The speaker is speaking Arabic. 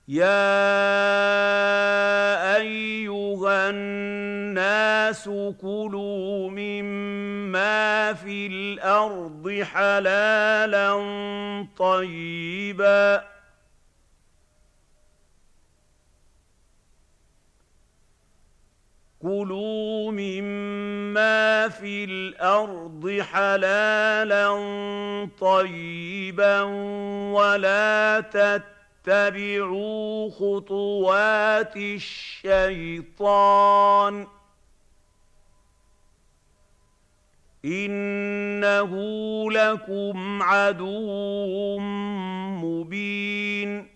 يَا أَيُّهَا النَّاسُ كُلُوا مِمَّا فِي الْأَرْضِ حَلَالًا طَيِّبًا وَلَا تَتَّبِعُوا خُطُوَاتِ الشَّيْطَانِ ۚ إِنَّهُ لَكُمْ عَدُوٌّ مُّبِينٌ